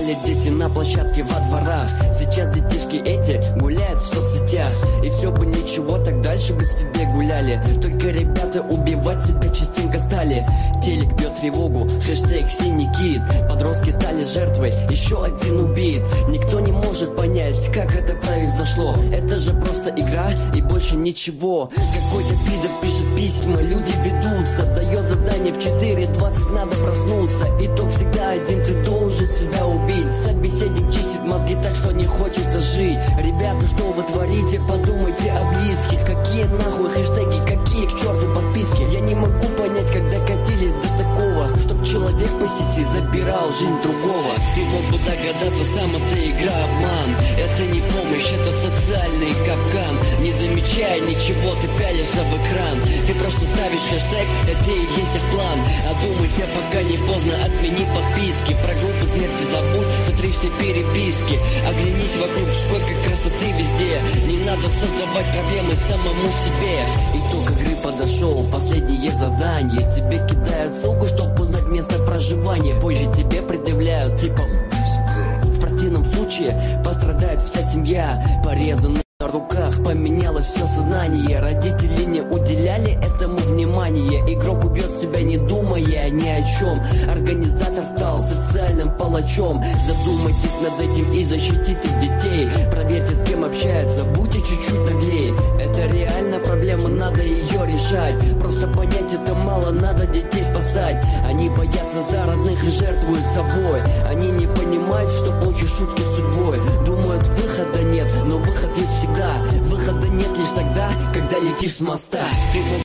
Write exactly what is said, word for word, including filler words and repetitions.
гуляли дети на площадке во дворах. Сейчас детишки эти гуляют в соцсетях. И все бы ничего, так дальше бы себе гуляли. Только ребята убивать себя частенько стали. Телек бьет тревогу, хэштег синий кит. Подростки стали жертвой, еще один убит. Никто не может понять, как это произошло. Это же просто игра и больше ничего. Какой-то пидор пишет письма, люди ведутся. Дает задание в четыре двадцать надо проснуться. Итог всегда один, ты должен себя убить. Собеседник чистит мозги так, что не хочется жить. Ребята, что вы творите, подумайте о близких. Какие нахуй хэштеги, какие к черту подписки. Я не могу понять, когда катились до такого, чтоб человек по сети забирал жизнь другого. Ты мог бы догадаться, сам это игра, обман. Это не помощь, это социальный капкан. Не замечая ничего, ты пялишься в экран. Ты просто ставишь хэштег, это и есть их план. Одумайся, пока не поздно, отмени подписки. Про группу смерти забудь, сотри все переписки. Оглянись вокруг, сколько красоты везде. Не надо создавать проблемы самому себе. Итог игры подошел, последнее задание. Тебе кидают ссылку, чтобы узнать место проживания. Позже тебе предъявляют типа в противном случае пострадает вся семья. Порезанный на руках, поменялось все сознание. Родители не уделяли этому внимания. Игрок убьет себя, не думая ни о чем. Организатор стал социальным палачом. Задумайтесь над этим и защитите детей. Проверьте, с кем общаются, будьте чуть-чуть наглее. Это реально проблема, надо ее решать. Просто понять это мало, надо детей спасать. Они боятся за родных и жертвуют собой. Они не понимают, что плохи шутки с судьбой. Думают, выхода нет, но выход есть всегда. Выхода нет лишь тогда, когда летишь с моста. Ты